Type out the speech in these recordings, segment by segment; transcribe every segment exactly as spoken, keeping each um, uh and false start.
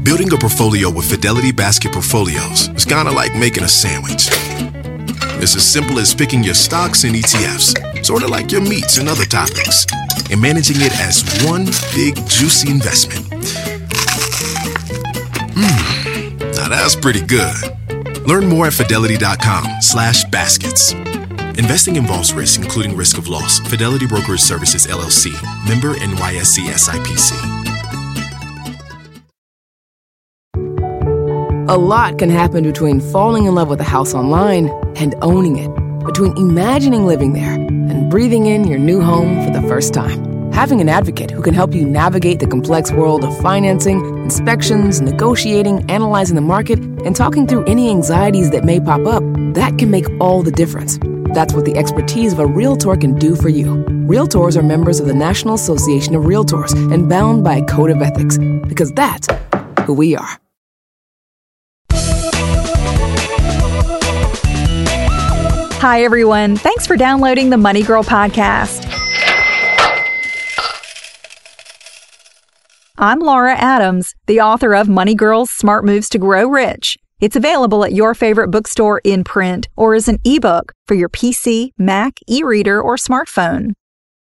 Building a portfolio with Fidelity Basket Portfolios is kind of like making a sandwich. It's as simple as picking your stocks and E T Fs, sort of like your meats and other toppings, and managing it as one big, juicy investment. Mmm, now that's pretty good. Learn more at fidelity.com slash baskets. Investing involves risk, including risk of loss. Fidelity Brokerage Services, L L C. Member N Y S E S I P C. A lot can happen between falling in love with a house online and owning it. Between imagining living there and breathing in your new home for the first time. Having an advocate who can help you navigate the complex world of financing, inspections, negotiating, analyzing the market, and talking through any anxieties that may pop up, that can make all the difference. That's what the expertise of a Realtor can do for you. Realtors are members of the National Association of Realtors and bound by a code of ethics, because that's who we are. Hi, everyone. Thanks for downloading the Money Girl podcast. I'm Laura Adams, the author of Money Girls Smart Moves to Grow Rich. It's available at your favorite bookstore in print or as an ebook for your P C, Mac, e-reader, or smartphone.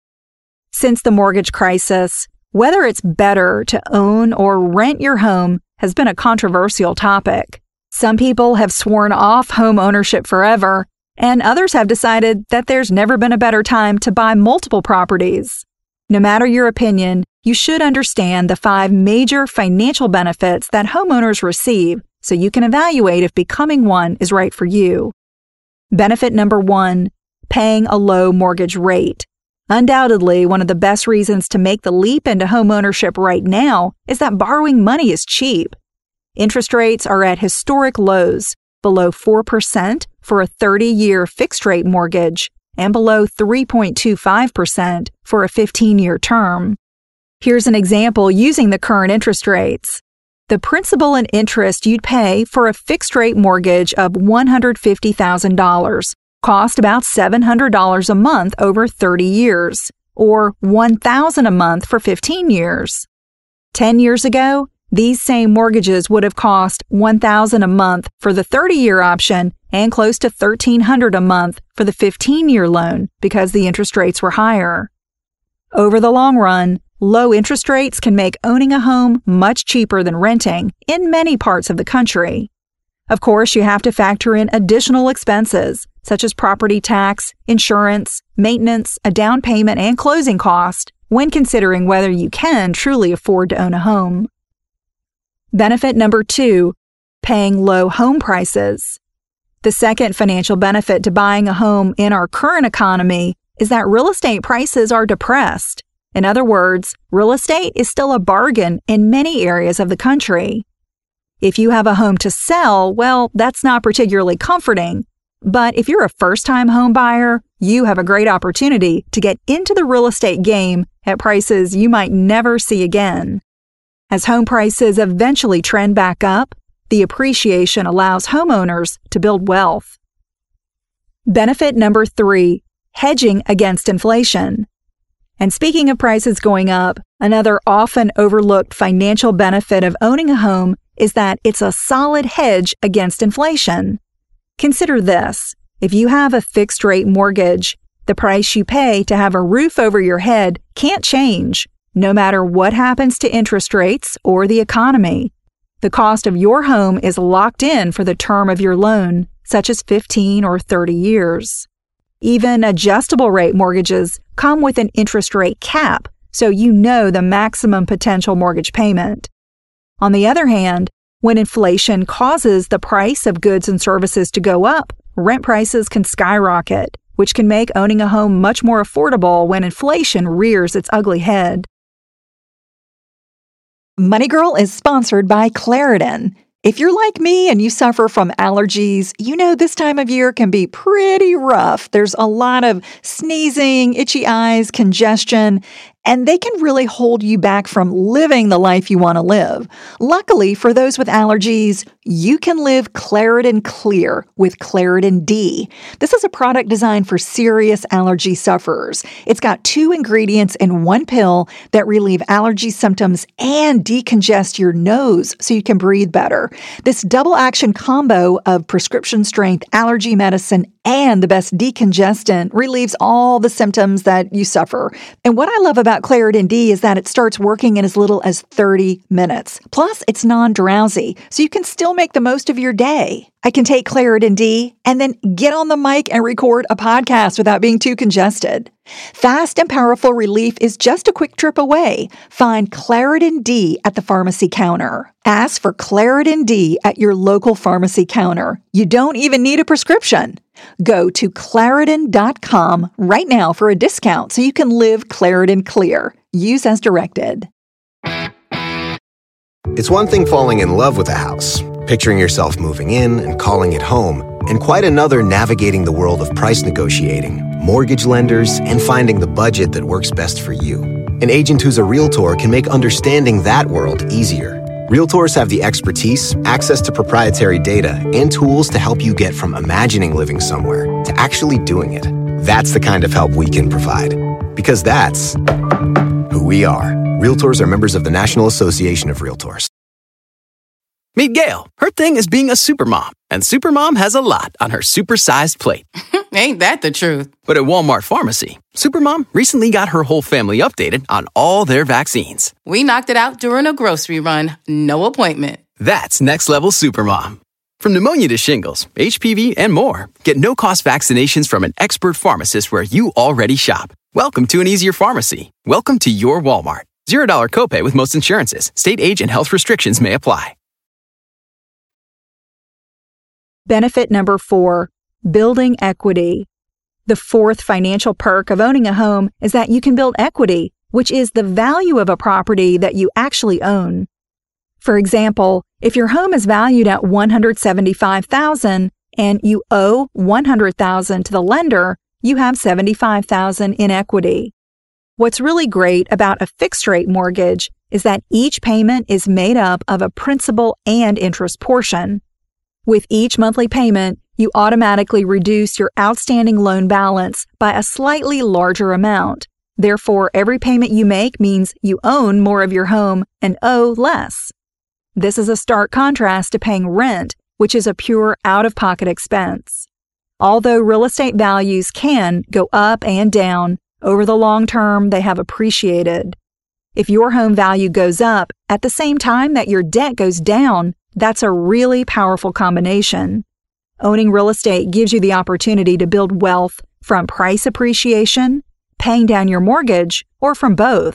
Since the mortgage crisis, whether it's better to own or rent your home has been a controversial topic. Some people have sworn off home ownership forever, and others have decided that there's never been a better time to buy multiple properties. No matter your opinion, you should understand the five major financial benefits that homeowners receive so you can evaluate if becoming one is right for you. Benefit number one, paying a low mortgage rate. Undoubtedly, one of the best reasons to make the leap into homeownership right now is that borrowing money is cheap. Interest rates are at historic lows, below four percent for a thirty-year fixed-rate mortgage and below three point two five percent for a fifteen-year term. Here's an example using the current interest rates. The principal and interest you'd pay for a fixed-rate mortgage of one hundred fifty thousand dollars cost about seven hundred dollars a month over thirty years, or one thousand dollars a month for fifteen years. ten years ago, these same mortgages would have cost one thousand dollars a month for the thirty-year option and close to thirteen hundred dollars a month for the fifteen-year loan because the interest rates were higher. Over the long run, low interest rates can make owning a home much cheaper than renting in many parts of the country. Of course, you have to factor in additional expenses such as property tax, insurance, maintenance, a down payment, and closing cost when considering whether you can truly afford to own a home. Benefit number two, paying low home prices. The second financial benefit to buying a home in our current economy is that real estate prices are depressed. In other words, real estate is still a bargain in many areas of the country. If you have a home to sell, well, that's not particularly comforting. But if you're a first-time home buyer, you have a great opportunity to get into the real estate game at prices you might never see again. As home prices eventually trend back up, the appreciation allows homeowners to build wealth. Benefit number three, hedging against inflation. And speaking of prices going up, another often overlooked financial benefit of owning a home is that it's a solid hedge against inflation. Consider this. If you have a fixed-rate mortgage, the price you pay to have a roof over your head can't change, no matter what happens to interest rates or the economy. The cost of your home is locked in for the term of your loan, such as fifteen or thirty years. Even adjustable rate mortgages come with an interest rate cap, so you know the maximum potential mortgage payment. On the other hand, when inflation causes the price of goods and services to go up, rent prices can skyrocket, which can make owning a home much more affordable when inflation rears its ugly head. Money Girl is sponsored by Claritin. If you're like me and you suffer from allergies, you know this time of year can be pretty rough. There's a lot of sneezing, itchy eyes, congestion, and they can really hold you back from living the life you want to live. Luckily, for those with allergies, you can live Claritin Clear with Claritin D. This is a product designed for serious allergy sufferers. It's got two ingredients in one pill that relieve allergy symptoms and decongest your nose so you can breathe better. This double action combo of prescription strength allergy medicine and the best decongestant relieves all the symptoms that you suffer. And what I love about Claritin D is that it starts working in as little as thirty minutes. Plus, it's non-drowsy, so you can still make the most of your day. I can take Claritin D and then get on the mic and record a podcast without being too congested. Fast and powerful relief is just a quick trip away. Find Claritin D at the pharmacy counter. Ask for Claritin D at your local pharmacy counter. You don't even need a prescription. Go to Claritin dot com right now for a discount so you can live Claritin Clear. Use as directed. It's one thing falling in love with a house, picturing yourself moving in and calling it home, and quite another navigating the world of price negotiating, mortgage lenders, and finding the budget that works best for you. An agent who's a Realtor can make understanding that world easier. Realtors have the expertise, access to proprietary data, and tools to help you get from imagining living somewhere to actually doing it. That's the kind of help we can provide. Because that's who we are. Realtors are members of the National Association of Realtors. Meet Gail. Her thing is being a supermom, and supermom has a lot on her supersized plate. Ain't that the truth? But at Walmart Pharmacy, supermom recently got her whole family updated on all their vaccines. We knocked it out during a grocery run. No appointment. That's next level supermom. From pneumonia to shingles, H P V, and more, get no-cost vaccinations from an expert pharmacist where you already shop. Welcome to an easier pharmacy. Welcome to your Walmart. Zero dollar copay with most insurances. State age and health restrictions may apply. Benefit number four, building equity. The fourth financial perk of owning a home is that you can build equity, which is the value of a property that you actually own. For example, if your home is valued at one hundred seventy-five thousand dollars and you owe one hundred thousand dollars to the lender, you have seventy-five thousand dollars in equity. What's really great about a fixed-rate mortgage is that each payment is made up of a principal and interest portion. With each monthly payment, you automatically reduce your outstanding loan balance by a slightly larger amount. Therefore, every payment you make means you own more of your home and owe less. This is a stark contrast to paying rent, which is a pure out-of-pocket expense. Although real estate values can go up and down, over the long term, they have appreciated. If your home value goes up at the same time that your debt goes down, that's a really powerful combination. Owning real estate gives you the opportunity to build wealth from price appreciation, paying down your mortgage, or from both.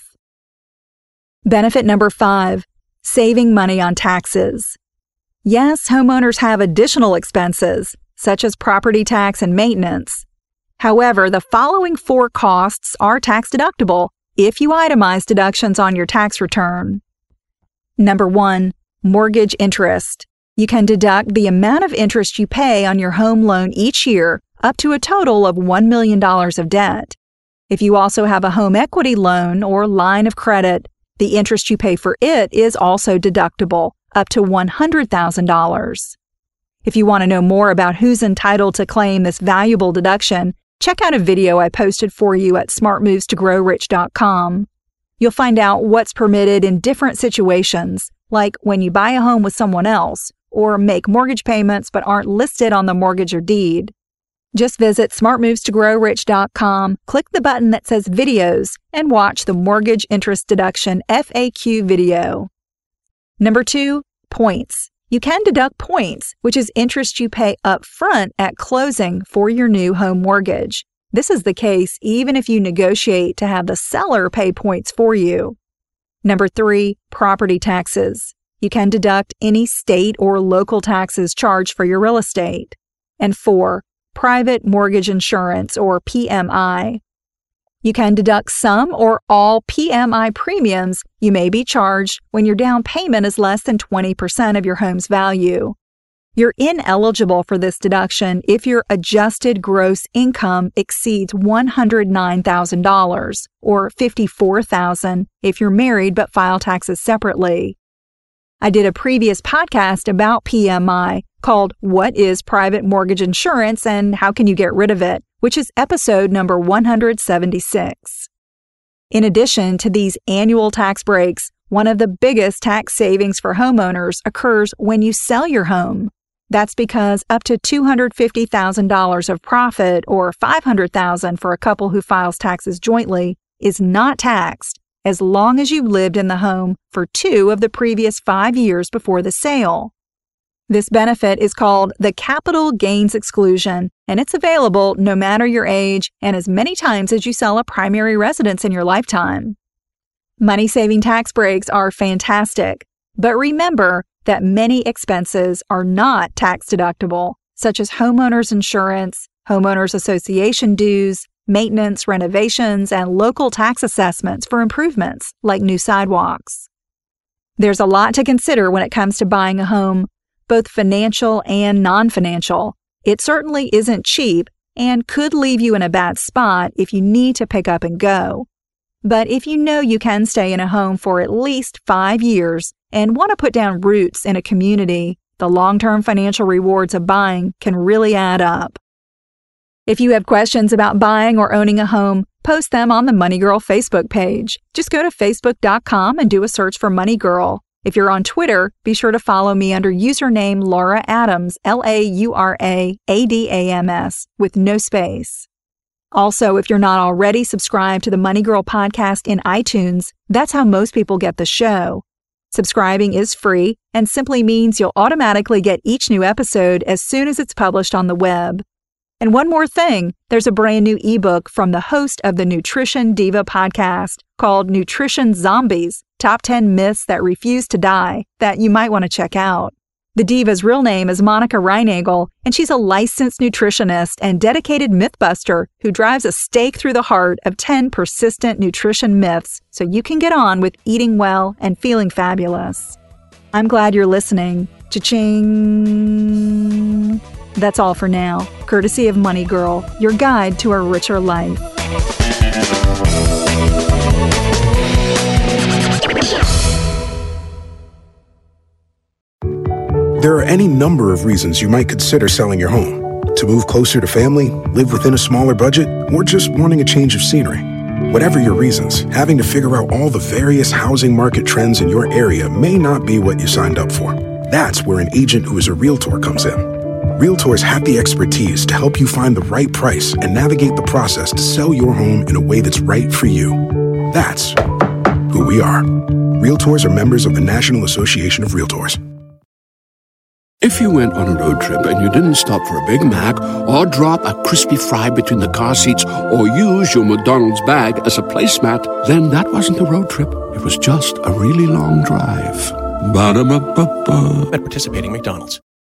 Benefit number five, saving money on taxes. Yes, homeowners have additional expenses, such as property tax and maintenance. However, the following four costs are tax-deductible if you itemize deductions on your tax return. Number one, mortgage interest. You can deduct the amount of interest you pay on your home loan each year up to a total of one million dollars of debt. If you also have a home equity loan or line of credit, the interest you pay for it is also deductible, up to one hundred thousand dollars. If you want to know more about who's entitled to claim this valuable deduction, check out a video I posted for you at smart moves to grow rich dot com. You'll find out what's permitted in different situations, like when you buy a home with someone else, or make mortgage payments but aren't listed on the mortgage or deed. Just visit smart moves to grow rich dot com, click the button that says Videos, and watch the Mortgage Interest Deduction F A Q video. Number two, points. You can deduct points, which is interest you pay up front at closing for your new home mortgage. This is the case even if you negotiate to have the seller pay points for you. Number three, property taxes. You can deduct any state or local taxes charged for your real estate. And four, private mortgage insurance, or P M I. You can deduct some or all P M I premiums you may be charged when your down payment is less than twenty percent of your home's value. You're ineligible for this deduction if your adjusted gross income exceeds one hundred nine thousand dollars or fifty-four thousand dollars if you're married but file taxes separately. I did a previous podcast about P M I called What is Private Mortgage Insurance and How Can You Get Rid of It, which is episode number one hundred seventy-six. In addition to these annual tax breaks, one of the biggest tax savings for homeowners occurs when you sell your home. That's because up to two hundred fifty thousand dollars of profit, or five hundred thousand dollars for a couple who files taxes jointly, is not taxed as long as you've lived in the home for two of the previous five years before the sale. This benefit is called the capital gains exclusion, and it's available no matter your age and as many times as you sell a primary residence in your lifetime. Money-saving tax breaks are fantastic, but remember that many expenses are not tax-deductible, such as homeowners insurance, homeowners association dues, maintenance, renovations, and local tax assessments for improvements like new sidewalks. There's a lot to consider when it comes to buying a home, both financial and non-financial. It certainly isn't cheap and could leave you in a bad spot if you need to pick up and go. But if you know you can stay in a home for at least five years and want to put down roots in a community, the long-term financial rewards of buying can really add up. If you have questions about buying or owning a home, post them on the Money Girl Facebook page. Just go to facebook dot com and do a search for Money Girl. If you're on Twitter, be sure to follow me under username Laura Adams, L A U R A A D A M S, with no space. Also, if you're not already subscribed to the Money Girl podcast in iTunes, that's how most people get the show. Subscribing is free and simply means you'll automatically get each new episode as soon as it's published on the web. And one more thing, there's a brand new ebook from the host of the Nutrition Diva podcast called Nutrition Zombies, Top ten Myths That Refuse to Die, that you might want to check out. The diva's real name is Monica Reinagel, and she's a licensed nutritionist and dedicated mythbuster who drives a stake through the heart of ten persistent nutrition myths so you can get on with eating well and feeling fabulous. I'm glad you're listening. Cha-ching! That's all for now, courtesy of Money Girl, your guide to a richer life. There are any number of reasons you might consider selling your home. To move closer to family, live within a smaller budget, or just wanting a change of scenery. Whatever your reasons, having to figure out all the various housing market trends in your area may not be what you signed up for. That's where an agent who is a realtor comes in. Realtors have the expertise to help you find the right price and navigate the process to sell your home in a way that's right for you. That's who we are. Realtors are members of the National Association of Realtors. If you went on a road trip and you didn't stop for a Big Mac or drop a crispy fry between the car seats or use your McDonald's bag as a placemat, then that wasn't a road trip. It was just a really long drive. Ba-da-ba-ba-ba. At participating McDonald's.